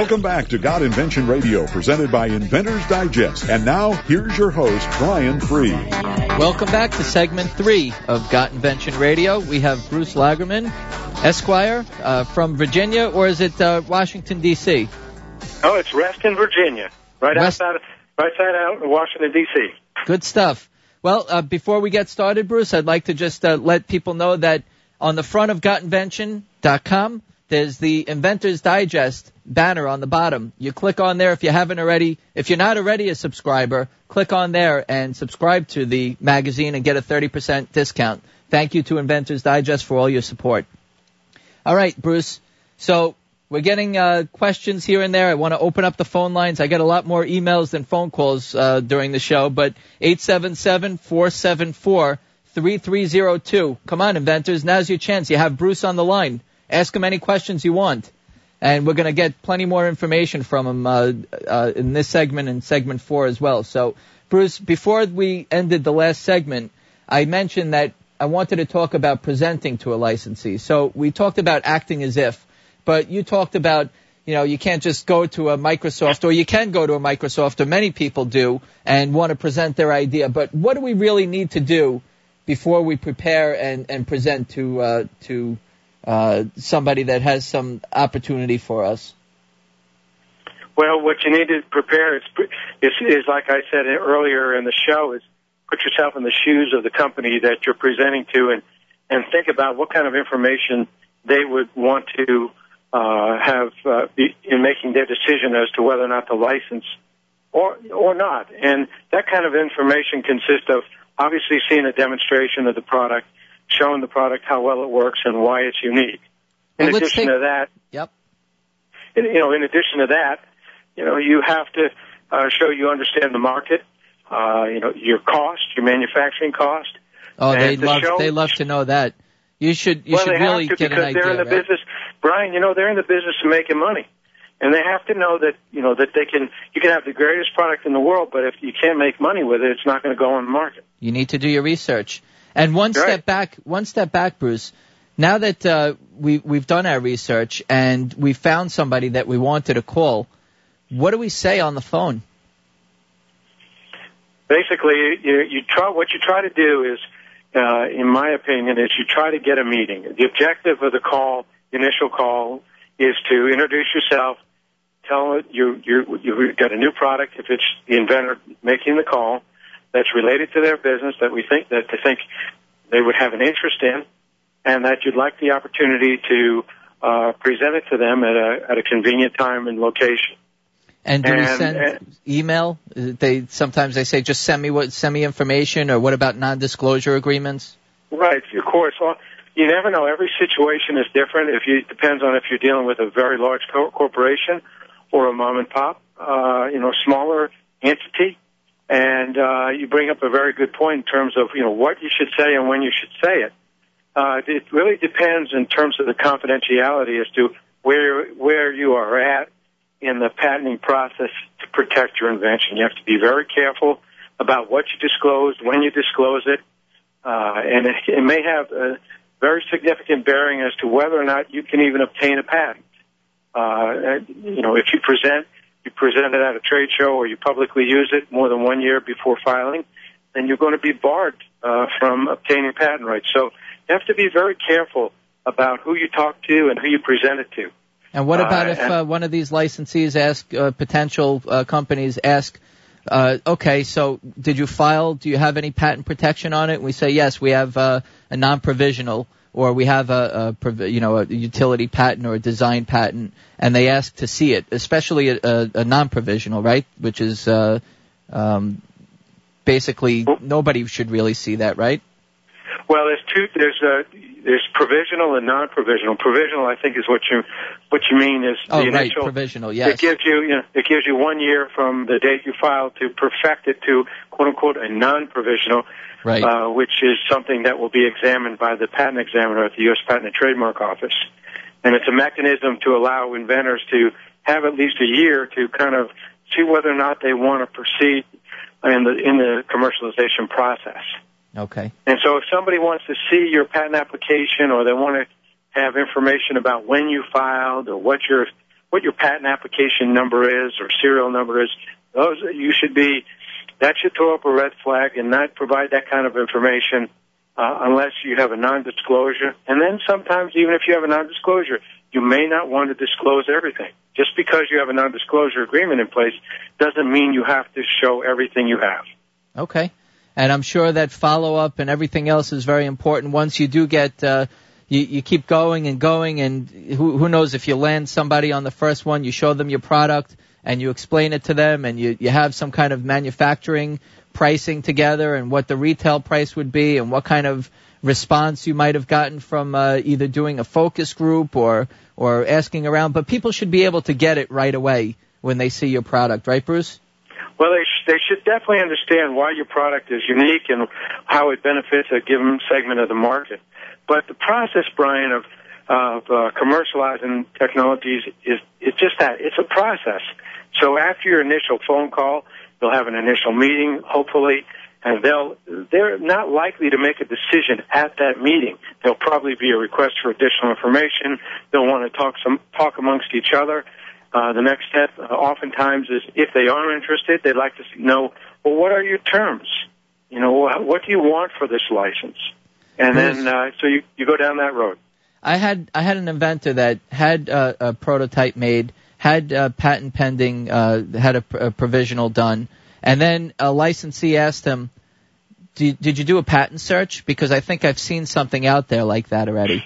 Welcome back to God Invention Radio, presented by Inventors Digest. And now, here's your host, Brian Free. Welcome back to segment 3 of God Invention Radio. We have Bruce Lagerman, Esquire, from Virginia, or is it Washington, D.C.? Oh, it's Reston, Virginia, right outside out in Washington, D.C. Good stuff. Well, before we get started, Bruce, I'd like to just let people know that on the front of GotInvention.com, there's the Inventors Digest banner on the bottom. You click on there if you haven't already. If you're not already a subscriber, click on there and subscribe to the magazine and get a 30% discount. Thank you to Inventors Digest for all your support. All right, Bruce. So we're getting questions here and there. I want to open up the phone lines. I get a lot more emails than phone calls during the show, but 877-474-3302. Come on, inventors. Now's your chance. You have Bruce on the line. Ask him any questions you want. And we're going to get plenty more information from him in this segment and segment 4 as well. So, Bruce, before we ended the last segment, I mentioned that I wanted to talk about presenting to a licensee. So we talked about acting as if, but you talked about, you can't just go to a Microsoft, or you can go to a Microsoft, or many people do, and want to present their idea. But what do we really need to do before we prepare and present to somebody that has some opportunity for us? Well, what you need to prepare is like I said earlier in the show, is put yourself in the shoes of the company that you're presenting to, and think about what kind of information they would want to have in making their decision as to whether or not to license or not. And that kind of information consists of obviously seeing a demonstration of the product, showing the product how well it works and why it's unique. In addition to that, you have to show you understand the market, your cost, your manufacturing cost. Oh, they love to know that. You should really get an idea. They're in the business, Brian. They're in the business of making money, and they have to know that that you can have the greatest product in the world, but if you can't make money with it, it's not going to go on the market. You need to do your research. And one step back, Bruce. Now that we've done our research and we found somebody that we wanted to call, what do we say on the phone? Basically, what you try to do is, in my opinion, is you try to get a meeting. The objective of the initial call, is to introduce yourself, tell them you've got a new product, if it's the inventor making the call, that's related to their business, that they think they would have an interest in, and that you'd like the opportunity to present it to them at a convenient time and location. And do we send email? Sometimes they say, just send me information, or what about non-disclosure agreements? Right, of course. Well, you never know. Every situation is different. It depends on if you're dealing with a very large corporation or a mom and pop, smaller entity. And you bring up a very good point in terms of what you should say and when you should say it. It really depends in terms of the confidentiality as to where you are at in the patenting process to protect your invention. You have to be very careful about what you disclose, when you disclose it, and it may have a very significant bearing as to whether or not you can even obtain a patent. If you present it at a trade show or you publicly use it more than 1 year before filing, then you're going to be barred from obtaining patent rights. So you have to be very careful about who you talk to and who you present it to. And what about if one of these licensees potential companies ask, okay, so did you file? Do you have any patent protection on it? And we say, yes, we have a non-provisional, or we have a utility patent or a design patent, and they ask to see it, especially a non-provisional, right? Which is basically nobody should really see that, right? Well, there's provisional and non-provisional. Provisional, I think, is what you mean is the initial. Right, provisional. Yes. It gives you 1 year from the date you filed to perfect it to quote unquote a non-provisional, right? Which is something that will be examined by the patent examiner at the U.S. Patent and Trademark Office, and it's a mechanism to allow inventors to have at least a year to kind of see whether or not they want to proceed in the commercialization process. Okay. And so if somebody wants to see your patent application, or they want to have information about when you filed or what your what your patent application number is or serial number is. That should throw up a red flag and not provide that kind of information unless you have a non-disclosure. And then sometimes, even if you have a non-disclosure, you may not want to disclose everything. Just because you have a non-disclosure agreement in place doesn't mean you have to show everything you have. Okay. And I'm sure that follow-up and everything else is very important. Once you do get, you keep going, and who knows, if you land somebody on the first one, you show them your product, and you explain it to them, and you have some kind of manufacturing pricing together and what the retail price would be and what kind of response you might have gotten from either doing a focus group or asking around. But people should be able to get it right away when they see your product, right, Bruce? Well, they should definitely understand why your product is unique and how it benefits a given segment of the market. But the process, Brian, of commercializing technologies it's just that. It's a process. So after your initial phone call, they'll have an initial meeting, hopefully, and they're not likely to make a decision at that meeting. There'll probably be a request for additional information. They'll want to talk amongst each other. The next step oftentimes is if they are interested, they'd like to know, well, what are your terms? What do you want for this license? And then so you go down that road. I had an inventor that had a prototype made, had patent pending, had a provisional done, and then a licensee asked him, did you do a patent search? Because I think I've seen something out there like that already.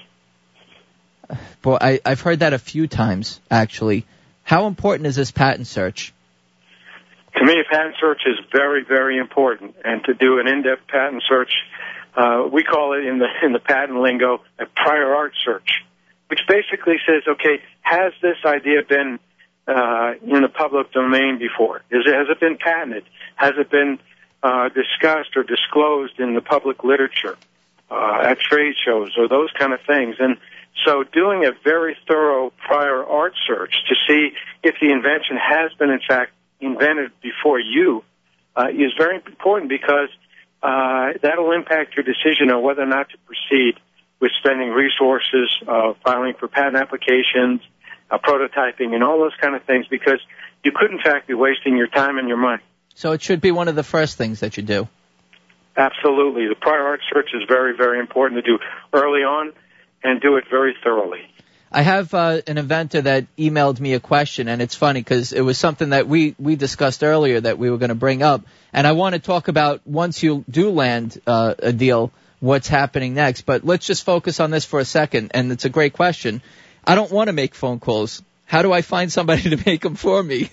Boy, I've heard that a few times, actually. How important is this patent search? To me, a patent search is very, very important. And to do an in-depth patent search, we call it in the patent lingo a prior art search, which basically says, okay, has this idea been in the public domain before? Has it been patented? Has it been discussed or disclosed in the public literature at trade shows or those kind of things? And so doing a very thorough prior art search to see if the invention has been, in fact, invented before you is very important because that'll impact your decision on whether or not to proceed with spending resources, filing for patent applications, prototyping, and all those kind of things, because you could, in fact, be wasting your time and your money. So it should be one of the first things that you do. Absolutely. The prior art search is very, very important to do early on and do it very thoroughly. I have an inventor that emailed me a question, and it's funny because it was something that we discussed earlier that we were going to bring up. And I want to talk about, once you do land a deal, what's happening next. But let's just focus on this for a second, and it's a great question. I don't want to make phone calls. How do I find somebody to make them for me?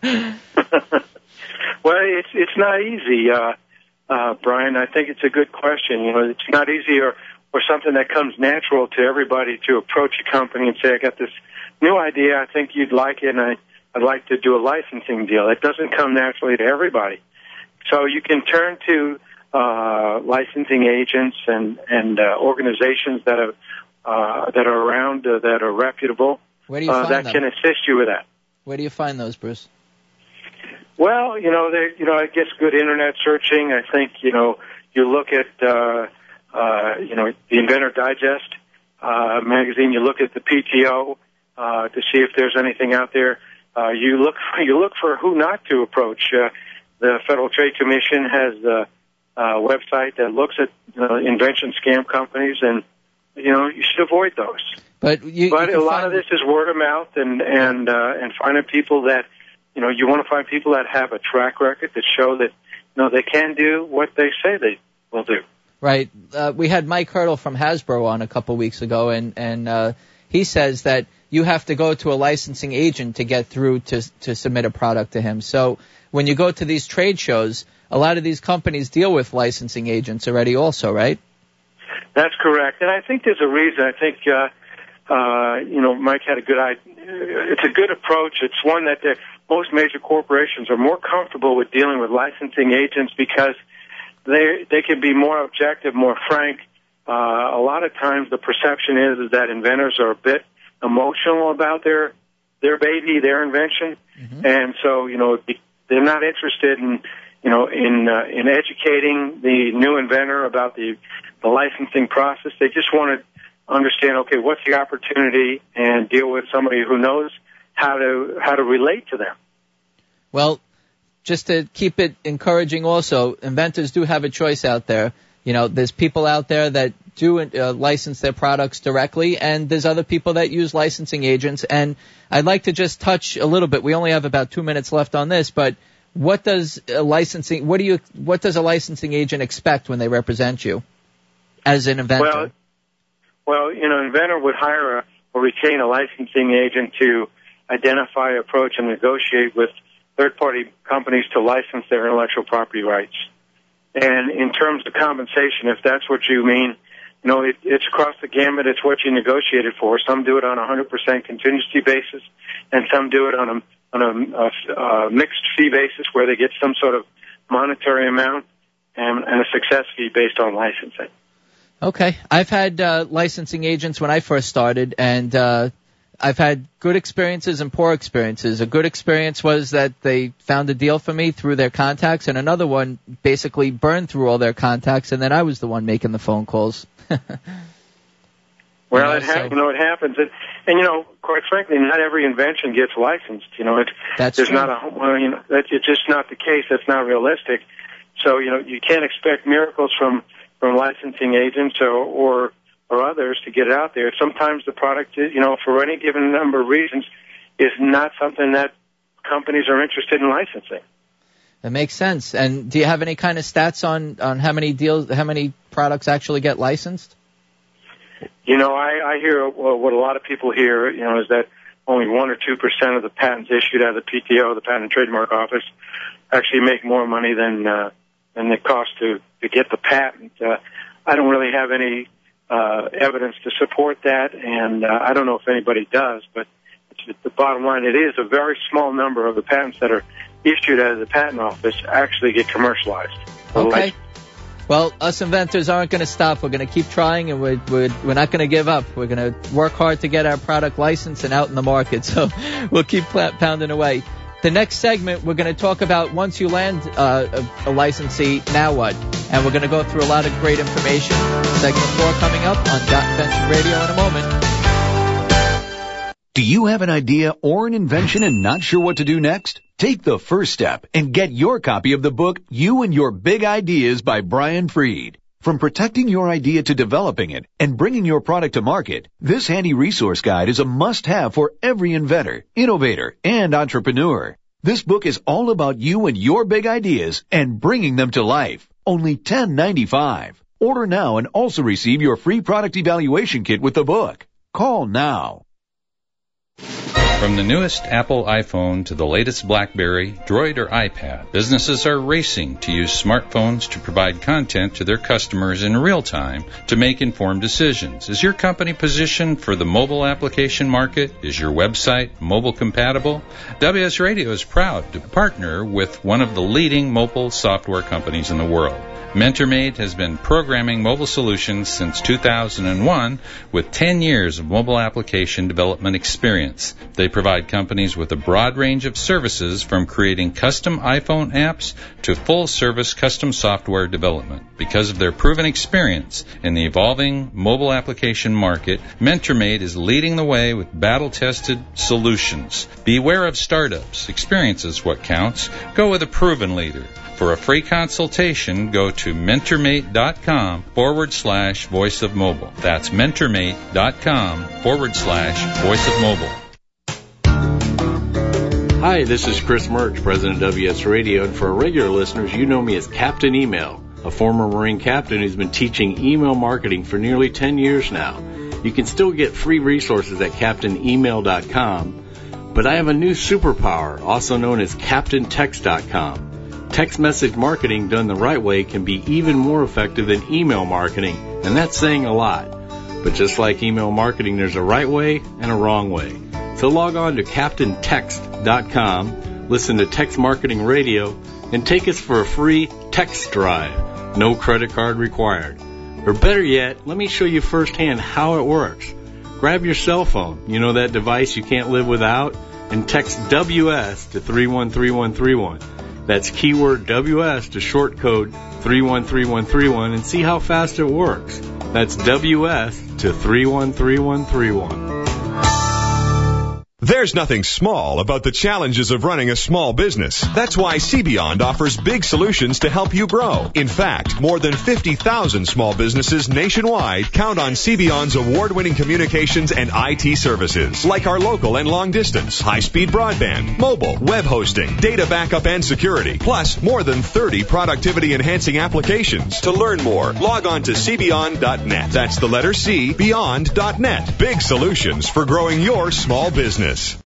Well, it's not easy, Brian. I think it's a good question. It's not easy or something that comes natural to everybody to approach a company and say, I got this new idea, I think you'd like it, and I'd like to do a licensing deal. It doesn't come naturally to everybody. So you can turn to licensing agents and organizations that are around that are reputable. Where do you find that them? can assist you with that. Where do you find those, Bruce? Well, I guess good internet searching. I think you look at the Inventor Digest magazine. You look at the PTO to see if there's anything out there. You look for who not to approach. The Federal Trade Commission has a website that looks at invention scam companies, and you should avoid those. But a lot of this is word of mouth and finding people that you want to find people that have a track record that show that they can do what they say they will do. Right. We had Mike Hurdle from Hasbro on a couple weeks ago, and he says that you have to go to a licensing agent to get through to submit a product to him. So when you go to these trade shows, a lot of these companies deal with licensing agents already also, right? That's correct. And I think there's a reason. I think, Mike had a good idea. It's a good approach. It's one that most major corporations are more comfortable with dealing with licensing agents because they can be more objective, more frank. A lot of times the perception is that inventors are a bit emotional about their baby, their invention. Mm-hmm. And so, they're not interested in educating the new inventor about the licensing process. They just want to understand, okay, what's the opportunity, and deal with somebody who knows how to relate to them. Well, just to keep it encouraging also, inventors do have a choice out there. There's people out there that do license their products directly, and there's other people that use licensing agents. And I'd like to just touch a little bit. We only have about 2 minutes left on this, but what does a licensing agent expect when they represent you as an inventor? Well, an inventor would hire or retain a licensing agent to identify, approach, and negotiate with third-party companies to license their intellectual property rights. And in terms of compensation, if that's what you mean, it's across the gamut. It's what you negotiated for. Some do it on a 100% contingency basis, and some do it on a mixed fee basis where they get some sort of monetary amount and a success fee based on licensing. Okay. I've had licensing agents when I first started, and I've had good experiences and poor experiences. A good experience was that they found a deal for me through their contacts, and another one basically burned through all their contacts, and then I was the one making the phone calls. Well, it happens. And quite frankly, not every invention gets licensed. That's there's true. That's just not the case. That's not realistic. So, you can't expect miracles from licensing agents or others to get it out there. Sometimes the product, for any given number of reasons, is not something that companies are interested in licensing. That makes sense. And do you have any kind of stats on how many products actually get licensed? I hear what a lot of people hear, is that only 1 or 2% of the patents issued out of the PTO, the Patent and Trademark Office, actually make more money than it costs to get the patent. I don't really have any evidence to support that, and I don't know if anybody does, but the bottom line, it is a very small number of the patents that are issued out of the Patent Office actually get commercialized. Okay. Well, us inventors aren't going to stop. We're going to keep trying, and we're not going to give up. We're going to work hard to get our product licensed and out in the market, so we'll keep pounding away. The next segment, we're going to talk about once you land a licensee, now what? And we're going to go through a lot of great information. Segment 4 coming up on .Invention Radio in a moment. Do you have an idea or an invention and not sure what to do next? Take the first step and get your copy of the book, You and Your Big Ideas by Brian Freed. From protecting your idea to developing it and bringing your product to market, this handy resource guide is a must-have for every inventor, innovator, and entrepreneur. This book is all about you and your big ideas and bringing them to life. Only $10.95. Order now and also receive your free product evaluation kit with the book. Call now. From the newest Apple iPhone to the latest BlackBerry, Droid, or iPad, businesses are racing to use smartphones to provide content to their customers in real time to make informed decisions. Is your company positioned for the mobile application market? Is your website mobile compatible? WS Radio is proud to partner with one of the leading mobile software companies in the world. MentorMate has been programming mobile solutions since 2001 with 10 years of mobile application development experience. They provide companies with a broad range of services from creating custom iPhone apps to full-service custom software development. Because of their proven experience in the evolving mobile application market, MentorMate is leading the way with battle-tested solutions. Beware of startups. Experience is what counts. Go with a proven leader. For a free consultation, go to mentormate.com/voice of mobile. That's mentormate.com/voice of mobile. Hi, this is Chris Murch, President of WS Radio, and for our regular listeners, you know me as Captain Email, a former Marine captain who's been teaching email marketing for nearly 10 years now. You can still get free resources at CaptainEmail.com, but I have a new superpower, also known as CaptainText.com. Text message marketing done the right way can be even more effective than email marketing, and that's saying a lot. But just like email marketing, there's a right way and a wrong way. So log on to CaptainText.com, listen to Text Marketing Radio, and take us for a free text drive. No credit card required. Or better yet, let me show you firsthand how it works. Grab your cell phone, that device you can't live without, and text WS to 313131. That's keyword WS to short code 313131 and see how fast it works. That's WS to 313131. There's nothing small about the challenges of running a small business. That's why CBeyond offers big solutions to help you grow. In fact, more than 50,000 small businesses nationwide count on CBeyond's award-winning communications and IT services, like our local and long distance, high-speed broadband, mobile, web hosting, data backup and security, plus more than 30 productivity-enhancing applications. To learn more, log on to cbeyond.net. That's the letter C, beyond.net. Big solutions for growing your small business.